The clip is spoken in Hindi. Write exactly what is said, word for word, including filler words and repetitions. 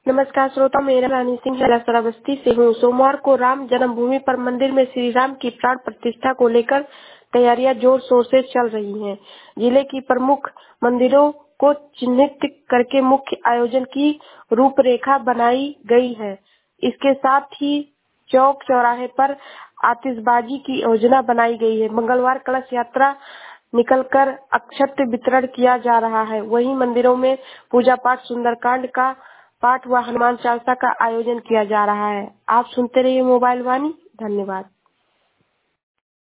नमस्कार श्रोता, मेरा रानी सिंह जिला श्रावस्ती से हूँ। सोमवार को राम जन्मभूमि पर मंदिर में श्री राम की प्राण प्रतिष्ठा को लेकर तैयारियां जोर शोर से चल रही हैं। जिले की प्रमुख मंदिरों को चिन्हित करके मुख्य आयोजन की रूपरेखा बनाई गई है। इसके साथ ही चौक चौराहे पर आतिशबाजी की योजना बनाई गई है। मंगलवार कलश यात्रा निकलकर अक्षत वितरण किया जा रहा है। वहीं मंदिरों में पूजा पाठ, सुंदरकांड का पाठ व हनुमान चालीसा का आयोजन किया जा रहा है। आप सुनते रहिए मोबाइल वाणी। धन्यवाद।